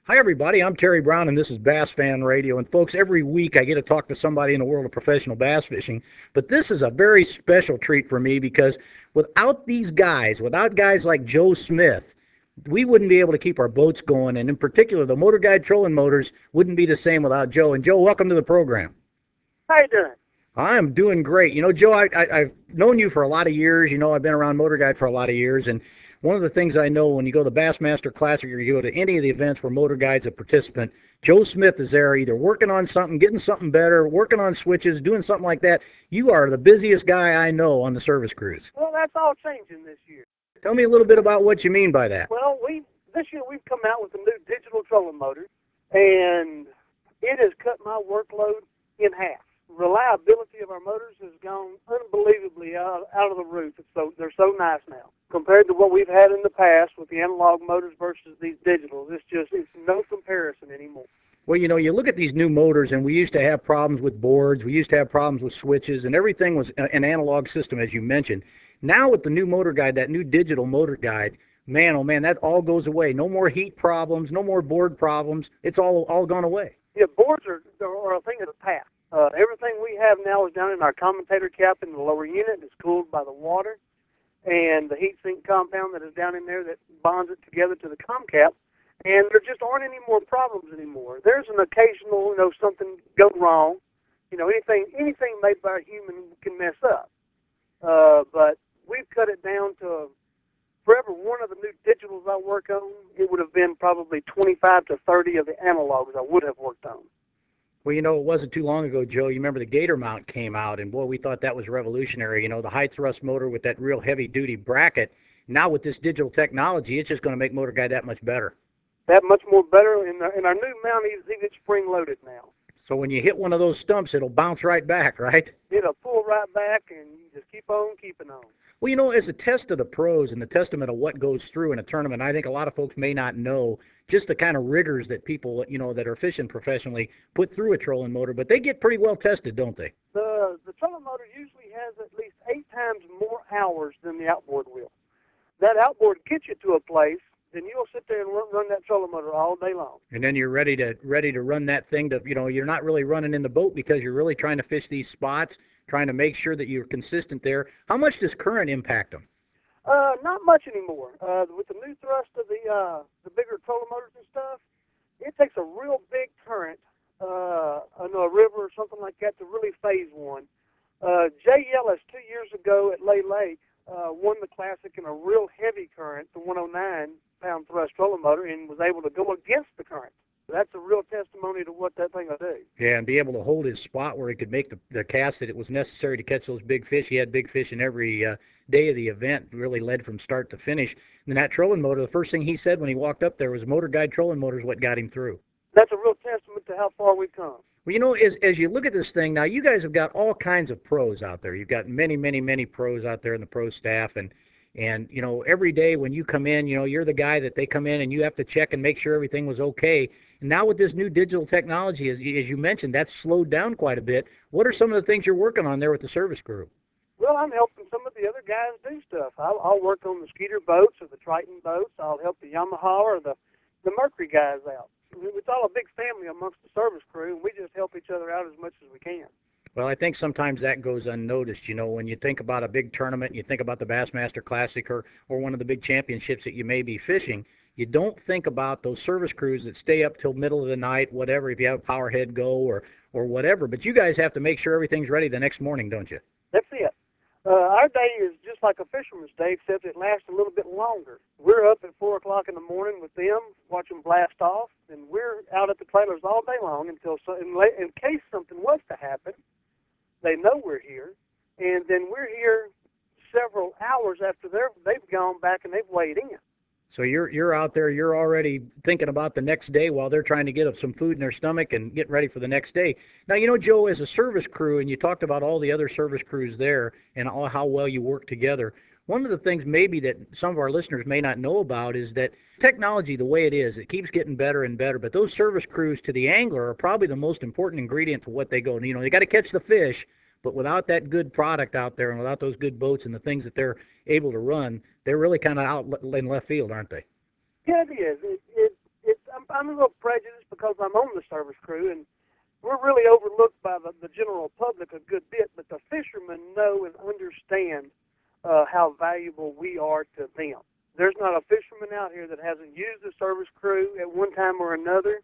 Hi, everybody. I'm Terry Brown, and this is Bass Fan Radio. And, folks, every week I get to talk to somebody in the world of professional bass fishing. But this is a very special treat for me because without these guys, without guys like Joe Smith, we wouldn't be able to keep our boats going. And in particular, the Motor Guide trolling motors wouldn't be the same without Joe. And, Joe, welcome to the program. How you doing? I'm doing great. Joe, I've known you for a lot of years. I've been around Motor Guide for a lot of years. And one of the things I know when you go to the Bassmaster Classic or you go to any of the events where Motor Guide's a participant, Joe Smith is there either working on something, getting something better, working on switches, doing something like that. You are the busiest guy I know on the service cruise. Well, that's all changing this year. Tell me a little bit about what you mean by that. Well, we this year we've come out with a new digital trolling motor, and it has cut my workload in half. Reliability of our motors has gone unbelievably out of the roof. They're so nice now compared to what we've had in the past with the analog motors versus these digitals. It's no comparison anymore. Well, you look at these new motors, and we used to have problems with boards. We used to have problems with switches, and everything was an analog system, as you mentioned. Now, with the new motor guide, that new digital motor guide, man, oh man, that all goes away. No more heat problems, no more board problems. It's all gone away. Yeah, boards are a thing of the past. Everything we have now is down in our commutator cap in the lower unit. It's cooled by the water, and the heat sink compound that is down in there that bonds it together to the com cap. And there just aren't any more problems anymore. There's an occasional, something go wrong. Anything made by a human can mess up. But we've cut it down to, for every one of the new digitals I work on, it would have been probably 25 to 30 of the analogs I would have worked on. Well, it wasn't too long ago, Joe. You remember the Gator mount came out, and boy, we thought that was revolutionary. The high thrust motor with that real heavy duty bracket. Now with this digital technology, it's just going to make Motor Guide that much better. That much more better, and our new mount is even spring loaded now. So when you hit one of those stumps, it'll bounce right back, right? It'll pull right back, and you just keep on keeping on. Well, as a test of the pros and the testament of what goes through in a tournament, I think a lot of folks may not know just the kind of rigors that people, that are fishing professionally put through a trolling motor, but they get pretty well tested, don't they? The trolling motor usually has at least 8 times more hours than the outboard will. That outboard gets you to a place, then you'll sit there and run that trolling motor all day long. And then you're ready to run that thing to, you're not really running in the boat because you're really trying to fish these spots, trying to make sure that you're consistent there. How much does current impact them? Not much anymore. With the new thrust of the bigger trolling motors and stuff, it takes a real big current, in a river or something like that to really phase one. Jay Ellis 2 years ago at Lay Lake won the Classic in a real heavy current, the 109-pound thrust trolling motor, and was able to go against the current. That's a real testimony to what that thing will do. Yeah, and be able to hold his spot where he could make the cast that it was necessary to catch those big fish. He had big fish in every day of the event, really led from start to finish. And that trolling motor, the first thing he said when he walked up there was Motor Guide trolling motor is what got him through. That's a real testament to how far we've come. Well, as you look at this thing now, you guys have got all kinds of pros out there. You've got many, many, many pros out there in the pro staff, and every day when you come in, you're the guy that they come in and you have to check and make sure everything was okay. And now with this new digital technology, as you mentioned, that's slowed down quite a bit. What are some of the things you're working on there with the service crew? Well, I'm helping some of the other guys do stuff. I'll work on the Skeeter boats or the Triton boats. I'll help the Yamaha or the Mercury guys out. It's all a big family amongst the service crew, and we just help each other out as much as we can. Well, I think sometimes that goes unnoticed. When you think about a big tournament, you think about the Bassmaster Classic or one of the big championships that you may be fishing, you don't think about those service crews that stay up till middle of the night, whatever, if you have a power head go or whatever. But you guys have to make sure everything's ready the next morning, don't you? That's it. Our day is just like a fisherman's day, except it lasts a little bit longer. We're up at 4 o'clock in the morning with them, watching blast off, and we're out at the trailers all day long until, in case something was to happen, they know we're here, and then we're here several hours after they've gone back and they've weighed in. So you're out there, you're already thinking about the next day while they're trying to get some food in their stomach and get ready for the next day. Now, Joe, as a service crew, and you talked about all the other service crews there and how well you work together, one of the things maybe that some of our listeners may not know about is that technology, the way it is, it keeps getting better and better, but those service crews to the angler are probably the most important ingredient to what they go. They got to catch the fish, but without that good product out there and without those good boats and the things that they're able to run, they're really kind of out in left field, aren't they? Yeah, it is. I'm a little prejudiced because I'm on the service crew, and we're really overlooked by the general public a good bit, but the fishermen know and understand how valuable we are to them. There's not a fisherman out here that hasn't used the service crew at one time or another,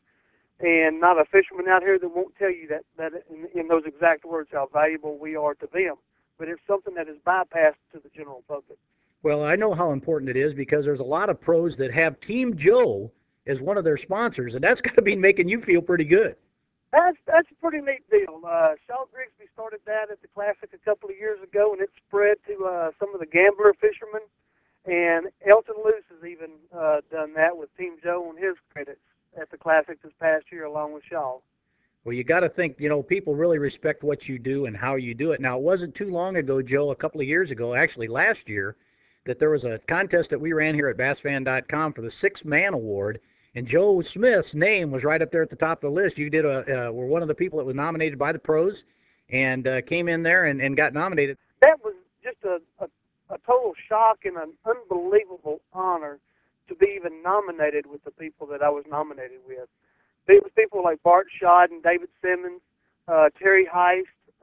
and not a fisherman out here that won't tell you that in those exact words how valuable we are to them. But it's something that is bypassed to the general public. Well, I know how important it is because there's a lot of pros that have Team Joe as one of their sponsors, and that's got to be making you feel pretty good. That's a pretty neat deal. Shaw Grigsby started that at the Classic a couple of years ago, and it spread to some of the gambler fishermen. And Elton Luce has even done that with Team Joe on his credits at the Classic this past year, along with Shaw. Well, you got to think, people really respect what you do and how you do it. Now, it wasn't too long ago, Joe, a couple of years ago, actually last year, that there was a contest that we ran here at BassFan.com for the Six Man Award, and Joe Smith's name was right up there at the top of the list. You were one of the people that was nominated by the pros, and came in there and got nominated. That was just a total shock and an unbelievable honor to be even nominated with the people that I was nominated with. It was people like Bart Schott and David Simmons, Terry Heist,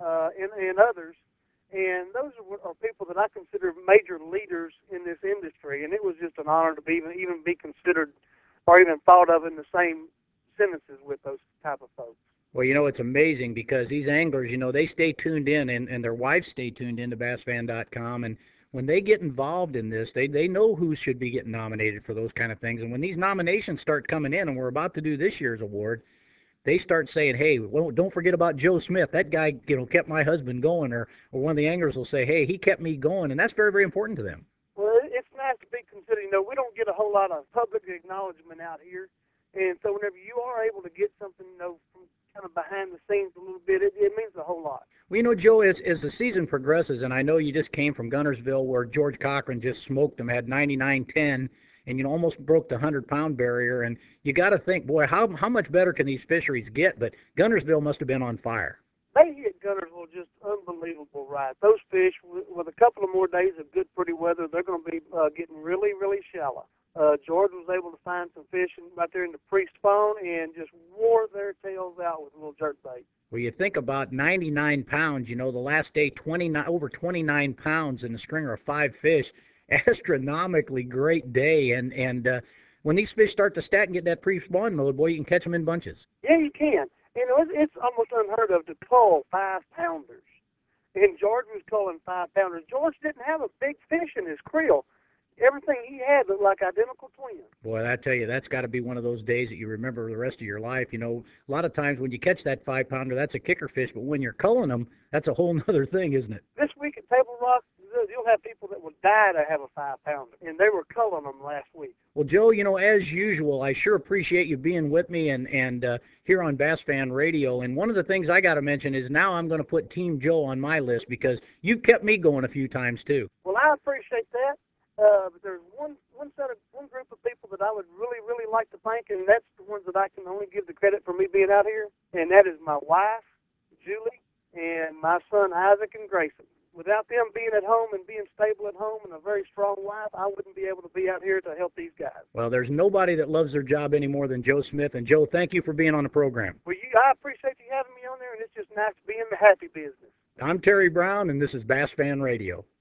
and others. And those are people that I consider major leaders in this industry. And it was just an honor to be even be considered or even thought of in the same sentences with those type of folks. Well, it's amazing because these anglers, they stay tuned in, and their wives stay tuned in to BassFan.com. And when they get involved in this, they know who should be getting nominated for those kind of things. And when these nominations start coming in, and we're about to do this year's award, they start saying, hey, well, don't forget about Joe Smith. That guy, kept my husband going. Or one of the anglers will say, hey, he kept me going. And that's very, very important to them. Well, it's nice to be considered. We don't get a whole lot of public acknowledgement out here. And so whenever you are able to get something, from kind of behind the scenes a little bit, it means a whole lot. Well, Joe, as the season progresses, and I know you just came from Guntersville where George Cochran just smoked them, had 99-10, and almost broke the 100-pound barrier. And you got to think, boy, how much better can these fisheries get? But Guntersville must have been on fire. They hit Guntersville just unbelievable right. Those fish, with a couple of more days of good, pretty weather, they're going to be getting really, really shallow. George was able to find some fish right there in the pre-spawn and just wore their tails out with a little jerk bait. Well, you think about 99 pounds, the last day, over 29 pounds in a stringer of 5 fish. Astronomically great day. And when these fish start to stack and get that pre-spawn mode, boy, you can catch them in bunches. Yeah, you can. It's almost unheard of to cull 5-pounders. And George was culling 5-pounders. George didn't have a big fish in his creel. Everything he had looked like identical twins. Boy, I tell you, that's got to be one of those days that you remember the rest of your life. A lot of times when you catch that 5-pounder, that's a kicker fish, but when you're culling them, that's a whole other thing, isn't it? This week at Table Rock, you'll have people that will die to have a 5-pounder, and they were culling them last week. Well, Joe, as usual, I sure appreciate you being with me and here on Bass Fan Radio. And one of the things I got to mention is now I'm going to put Team Joe on my list because you've kept me going a few times too. Well, I appreciate that. But there's one group of people that I would really, really like to thank, and that's the ones that I can only give the credit for me being out here, and that is my wife, Julie, and my son, Isaac and Grayson. Without them being at home and being stable at home and a very strong wife, I wouldn't be able to be out here to help these guys. Well, there's nobody that loves their job any more than Joe Smith. And, Joe, thank you for being on the program. Well, I appreciate you having me on there, and it's just nice to be in the happy business. I'm Terry Brown, and this is Bass Fan Radio.